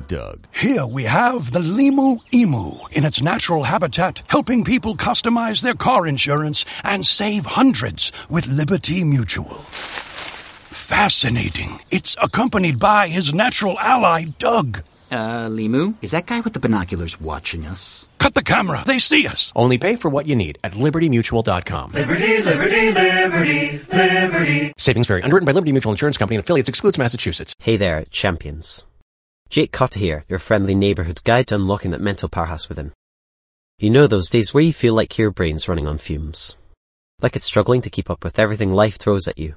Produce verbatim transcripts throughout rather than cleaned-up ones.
Doug. Here we have the Limu Emu in its natural habitat, helping people customize their car insurance and save hundreds with Liberty Mutual. Fascinating. It's accompanied by his natural ally, Doug. Uh, Limu, is that guy with the binoculars watching us? Cut the camera. They see us. Only pay for what you need at liberty mutual dot com. Liberty, liberty, liberty, liberty. Savings vary. Underwritten by Liberty Mutual Insurance Company and affiliates. Excludes Massachusetts. Hey there, champions. Jake Cotter here, your friendly neighbourhood guide to unlocking that mental powerhouse within. You know those days where you feel like your brain's running on fumes. Like it's struggling to keep up with everything life throws at you.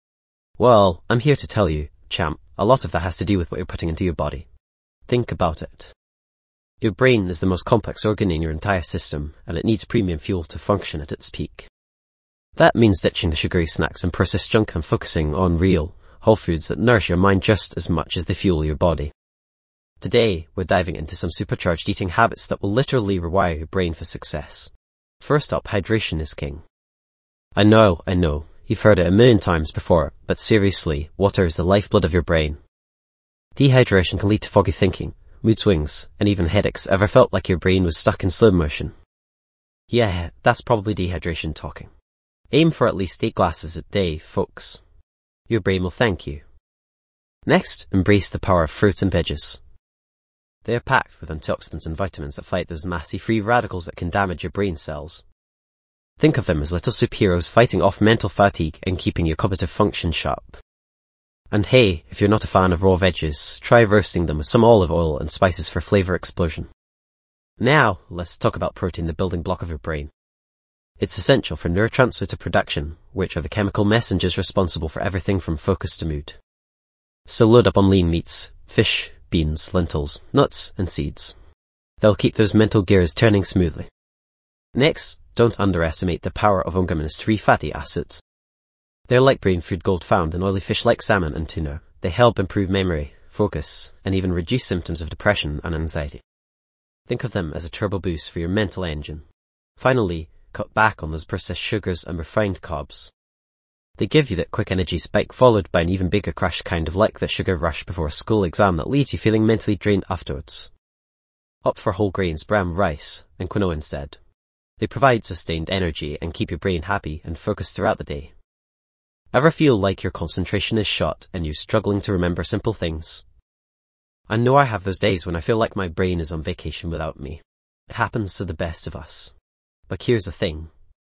Well, I'm here to tell you, champ, a lot of that has to do with what you're putting into your body. Think about it. Your brain is the most complex organ in your entire system, and it needs premium fuel to function at its peak. That means ditching the sugary snacks and processed junk and focusing on real, whole foods that nourish your mind just as much as they fuel your body. Today, we're diving into some supercharged eating habits that will literally rewire your brain for success. First up, hydration is king. I know, I know, you've heard it a million times before, but seriously, water is the lifeblood of your brain. Dehydration can lead to foggy thinking, mood swings, and even headaches. Ever felt like your brain was stuck in slow motion? Yeah, that's probably dehydration talking. Aim for at least eight glasses a day, folks. Your brain will thank you. Next, embrace the power of fruits and veggies. They are packed with antioxidants and vitamins that fight those nasty free radicals that can damage your brain cells. Think of them as little superheroes fighting off mental fatigue and keeping your cognitive function sharp. And hey, if you're not a fan of raw veggies, try roasting them with some olive oil and spices for flavor explosion. Now, let's talk about protein, the building block of your brain. It's essential for neurotransmitter production, which are the chemical messengers responsible for everything from focus to mood. So load up on lean meats, fish, beans, lentils, nuts, and seeds. They'll keep those mental gears turning smoothly. Next, don't underestimate the power of omega three fatty acids. They're like brain food gold found in oily fish like salmon and tuna. They help improve memory, focus, and even reduce symptoms of depression and anxiety. Think of them as a turbo boost for your mental engine. Finally, cut back on those processed sugars and refined carbs. They give you that quick energy spike followed by an even bigger crash, kind of like that sugar rush before a school exam that leaves you feeling mentally drained afterwards. Opt for whole grains, brown rice, and quinoa instead. They provide sustained energy and keep your brain happy and focused throughout the day. Ever feel like your concentration is shot and you're struggling to remember simple things? I know I have those days when I feel like my brain is on vacation without me. It happens to the best of us. But here's the thing.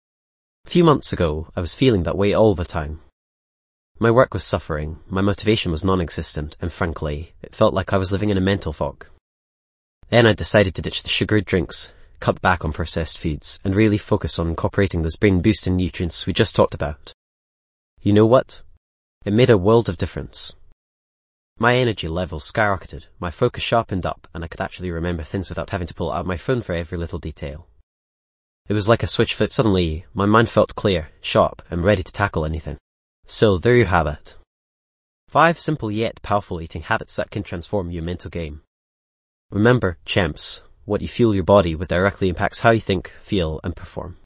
A few months ago, I was feeling that way all the time. My work was suffering, my motivation was non-existent, and frankly, it felt like I was living in a mental fog. Then I decided to ditch the sugary drinks, cut back on processed foods, and really focus on incorporating those brain-boosting nutrients we just talked about. You know what? It made a world of difference. My energy levels skyrocketed, my focus sharpened up, and I could actually remember things without having to pull out my phone for every little detail. It was like a switch flipped. Suddenly, my mind felt clear, sharp, and ready to tackle anything. So there you have it. Five simple yet powerful eating habits that can transform your mental game. Remember, champs, what you fuel your body with directly impacts how you think, feel, and perform.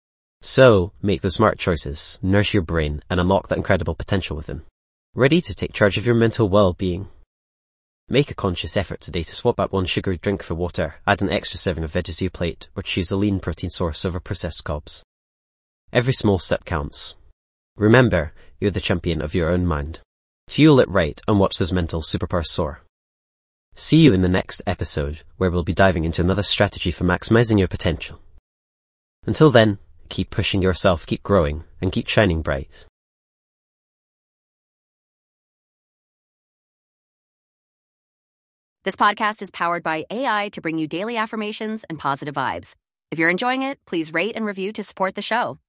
So, make the smart choices, nourish your brain, and unlock that incredible potential within. Ready to take charge of your mental well-being? Make a conscious effort today to swap out one sugary drink for water, add an extra serving of veggies to your plate, or choose a lean protein source over processed carbs. Every small step counts. Remember, you're the champion of your own mind. Fuel it right and watch those mental superpowers soar. See you in the next episode, where we'll be diving into another strategy for maximizing your potential. Until then, keep pushing yourself, keep growing, and keep shining bright. This podcast is powered by A I to bring you daily affirmations and positive vibes. If you're enjoying it, please rate and review to support the show.